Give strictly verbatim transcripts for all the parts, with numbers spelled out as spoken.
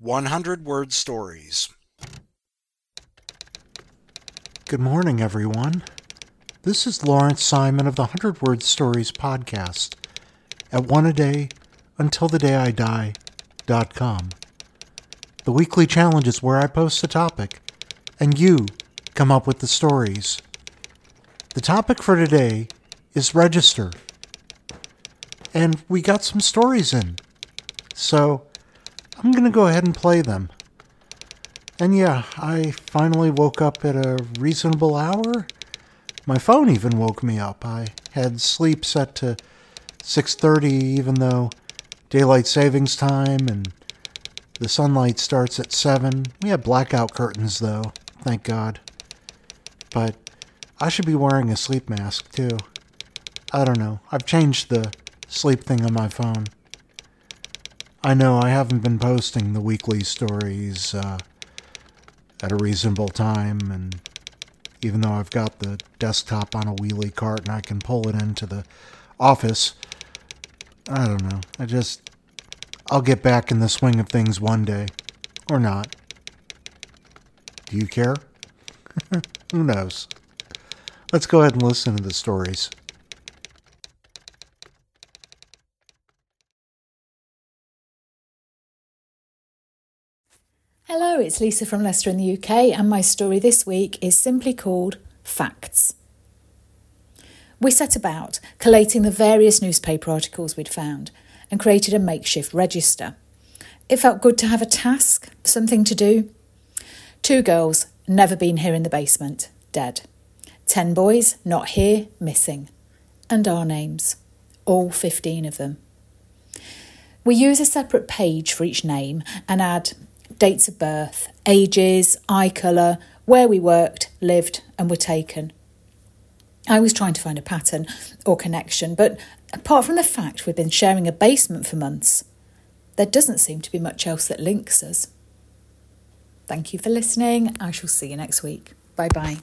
one hundred word stories. Good morning, everyone. This is Lawrence Simon of the one hundred word stories podcast at one a day until the day I die dot com. The weekly challenge is where I post a topic and you come up with the stories. The topic for today is register. And we got some stories in. So I'm going to go ahead and play them. And yeah, I finally woke up at a reasonable hour. My phone even woke me up. I had sleep set to six thirty, even though daylight savings time and the sunlight starts at seven. We have blackout curtains, though, thank God. But I should be wearing a sleep mask, too. I don't know. I've changed the sleep thing on my phone. I know I haven't been posting the weekly stories uh, at a reasonable time, and even though I've got the desktop on a wheelie cart and I can pull it into the office, I don't know. I just, I'll get back in the swing of things one day. Or not. Do you care? Who knows? Let's go ahead and listen to the stories. Hello, it's Lisa from Leicester in the U K, and my story this week is simply called Facts. We set about collating the various newspaper articles we'd found and created a makeshift register. It felt good to have a task, something to do. Two girls, never been here in the basement, dead. Ten boys, not here, missing. And our names, all fifteen of them. We use a separate page for each name and add dates of birth, ages, eye colour, where we worked, lived and were taken. I was trying to find a pattern or connection, but apart from the fact we've been sharing a basement for months, there doesn't seem to be much else that links us. Thank you for listening. I shall see you next week. Bye-bye.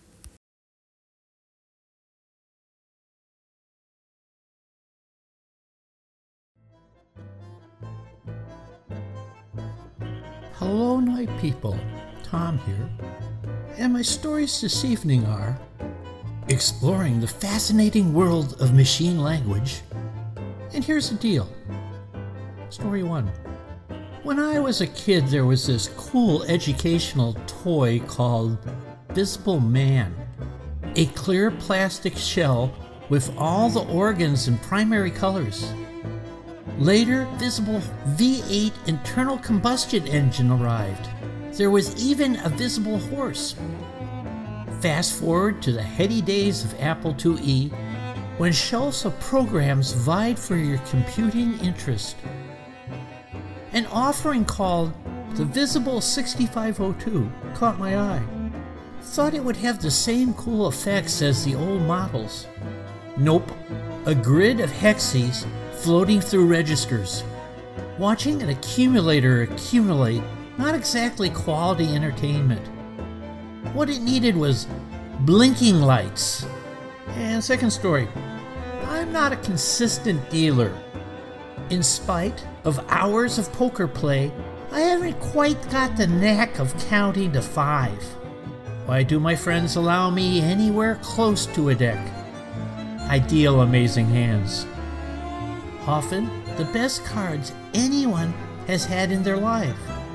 Hello, night people. Tom here. And my stories this evening are exploring the fascinating world of machine language. And here's the deal. Story one. When I was a kid, there was this cool educational toy called Visible Man. A clear plastic shell with all the organs and primary colors. Later, visible V eight internal combustion engine arrived. There was even a visible horse. Fast forward to the heady days of Apple two E, when shelves of programs vied for your computing interest. An offering called the Visible sixty-five oh two caught my eye. Thought it would have the same cool effects as the old models. Nope, a grid of hexes floating through registers. Watching an accumulator accumulate, not exactly quality entertainment. What it needed was blinking lights. And second story, I'm not a consistent dealer. In spite of hours of poker play, I haven't quite got the knack of counting to five. Why do my friends allow me anywhere close to a deck? I deal amazing hands. Often the best cards anyone has had in their life.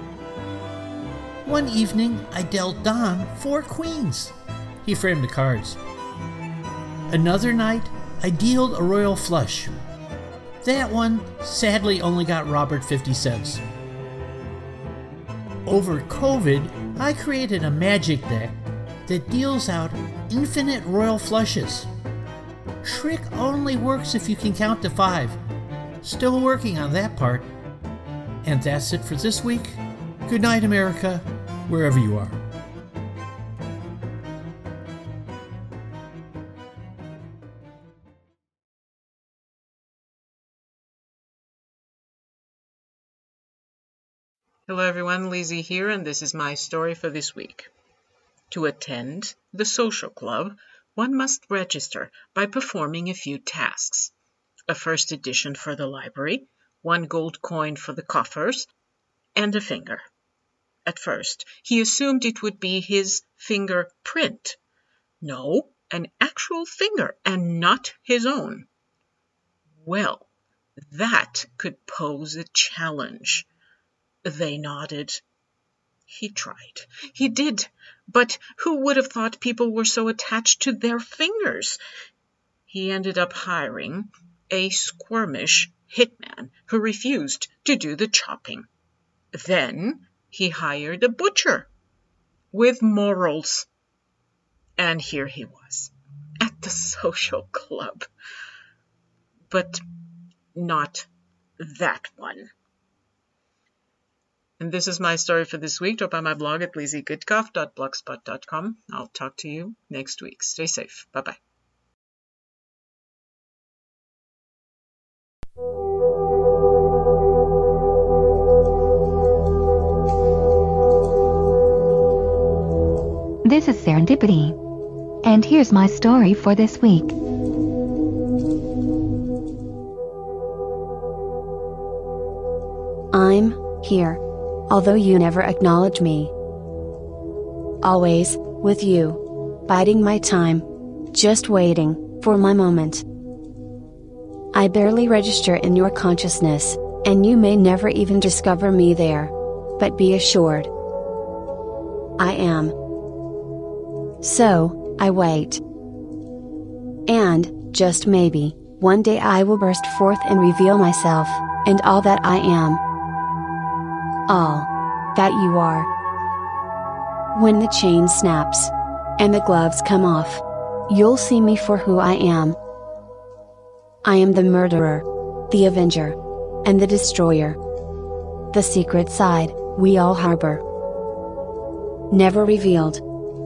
One evening, I dealt Don four queens. He framed the cards. Another night, I dealed a royal flush. That one sadly only got Robert fifty cents. Over COVID, I created a magic deck that deals out infinite royal flushes. Trick only works if you can count to five. Still working on that part. And that's it for this week. Good night, America, wherever you are. Hello everyone, Lizzie here, and this is my story for this week. To attend the social club, one must register by performing a few tasks. A first edition for the library, one gold coin for the coffers, and a finger. At first, he assumed it would be his fingerprint. No, an actual finger, and not his own. Well, that could pose a challenge. They nodded. He tried. He did. But who would have thought people were so attached to their fingers? He ended up hiring a squirmish hitman who refused to do the chopping. Then he hired a butcher with morals. And here he was, at the social club. But not that one. And this is my story for this week. Drop by my blog at lizzie goodcoff dot blogspot dot com. I'll talk to you next week. Stay safe. Bye-bye. This is Serendipity, and here's my story for this week. I'm here, although you never acknowledge me. Always, with you, biding my time, just waiting for my moment. I barely register in your consciousness, and you may never even discover me there, but be assured, I am. So, I wait. And, just maybe, one day I will burst forth and reveal myself, and all that I am. All that you are. When the chain snaps, and the gloves come off, you'll see me for who I am. I am the murderer, the avenger, and the destroyer. The secret side we all harbor. Never revealed.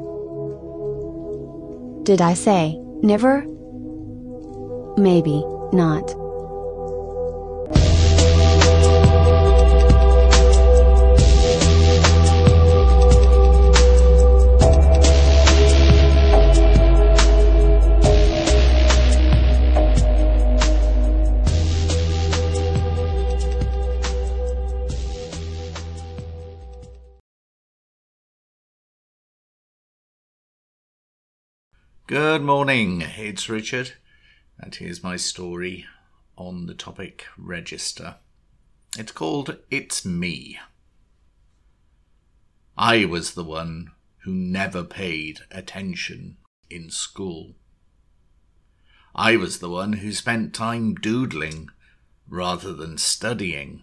Did I say, never? Maybe not. Good morning, it's Richard, and here's my story on the topic register. It's called It's Me. I was the one who never paid attention in school. I was the one who spent time doodling rather than studying.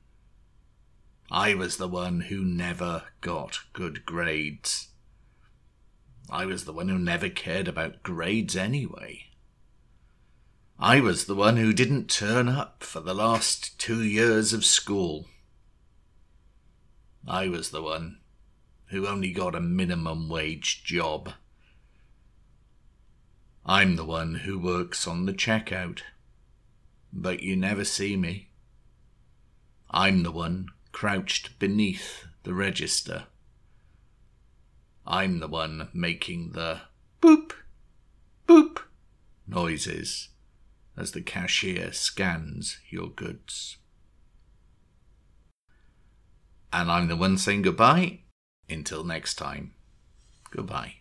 I was the one who never got good grades. I was the one who never cared about grades anyway. I was the one who didn't turn up for the last two years of school. I was the one who only got a minimum wage job. I'm the one who works on the checkout, but you never see me. I'm the one crouched beneath the register. I'm the one making the boop, boop noises as the cashier scans your goods. And I'm the one saying goodbye until next time. Goodbye.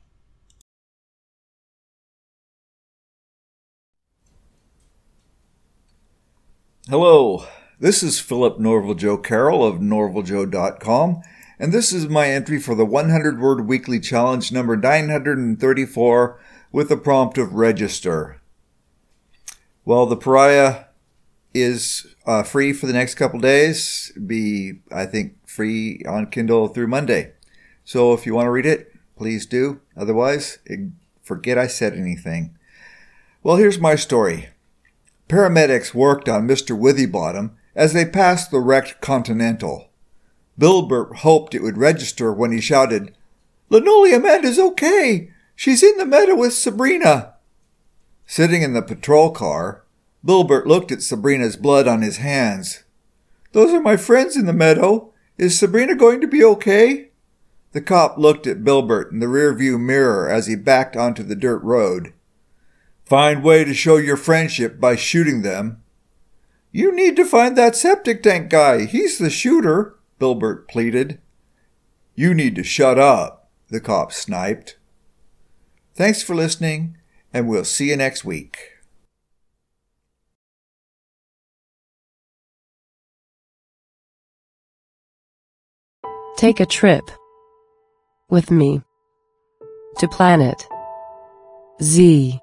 Hello, this is Philip Norval Joe Carroll of norval joe dot com. And this is my entry for the one hundred word Weekly Challenge number nine hundred thirty-four with the prompt of register. Well, the Pariah is uh, free for the next couple days. Be, I think, free on Kindle through Monday. So if you want to read it, please do. Otherwise, forget I said anything. Well, here's my story. Paramedics worked on Mister Withybottom as they passed the wrecked Continental. Bilbert hoped it would register when he shouted, "Linoleum Ed is okay! She's in the meadow with Sabrina!" Sitting in the patrol car, Bilbert looked at Sabrina's blood on his hands. "Those are my friends in the meadow. Is Sabrina going to be okay?" The cop looked at Bilbert in the rearview mirror as he backed onto the dirt road. "Fine way to show your friendship by shooting them." "You need to find that septic tank guy. He's the shooter," Bilbert pleaded. You need to shut up, the cop sniped. Thanks for listening, and we'll see you next week. Take a trip with me to Planet Z.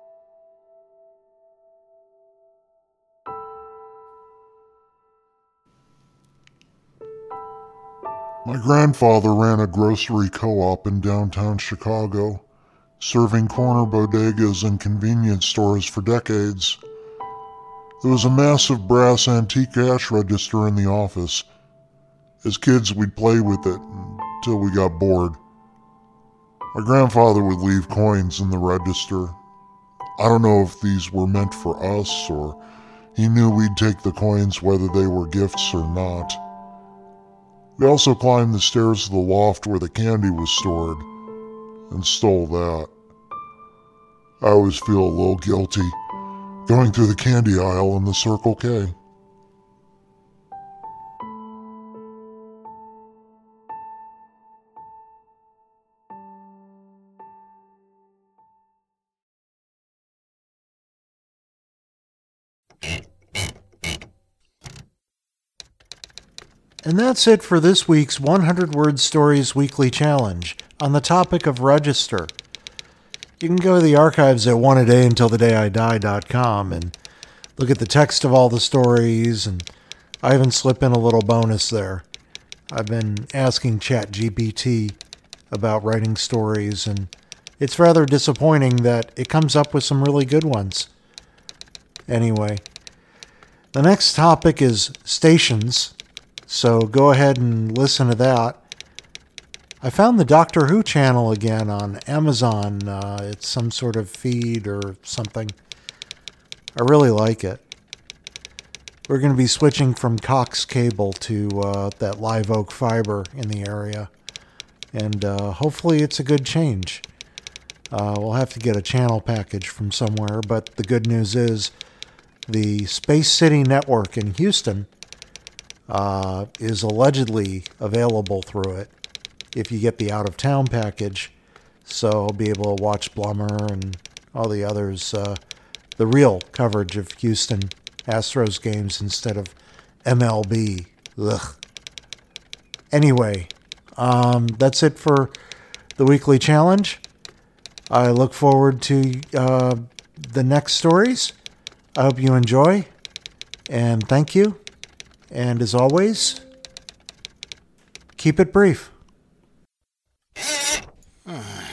My grandfather ran a grocery co-op in downtown Chicago, serving corner bodegas and convenience stores for decades. There was a massive brass antique cash register in the office. As kids, we'd play with it until we got bored. My grandfather would leave coins in the register. I don't know if these were meant for us, or he knew we'd take the coins whether they were gifts or not. We also climbed the stairs to the loft where the candy was stored, and stole that. I always feel a little guilty going through the candy aisle in the Circle K. And that's it for this week's one hundred Word Stories Weekly Challenge on the topic of register. You can go to the archives at one a day until the day I die dot com and look at the text of all the stories, and I even slip in a little bonus there. I've been asking ChatGPT about writing stories, and it's rather disappointing that it comes up with some really good ones. Anyway, the next topic is stations. So go ahead and listen to that. I found the Doctor Who channel again on Amazon. Uh, it's some sort of feed or something. I really like it. We're going to be switching from Cox Cable to uh, that Live Oak fiber in the area. And uh, hopefully it's a good change. Uh, we'll have to get a channel package from somewhere, but the good news is the Space City Network in Houston Uh, is allegedly available through it if you get the out-of-town package. So I'll be able to watch Blummer and all the others, uh, the real coverage of Houston Astros games instead of M L B. Ugh. Anyway, um, that's it for the weekly challenge. I look forward to uh, the next stories. I hope you enjoy, and thank you. And as always, keep it brief.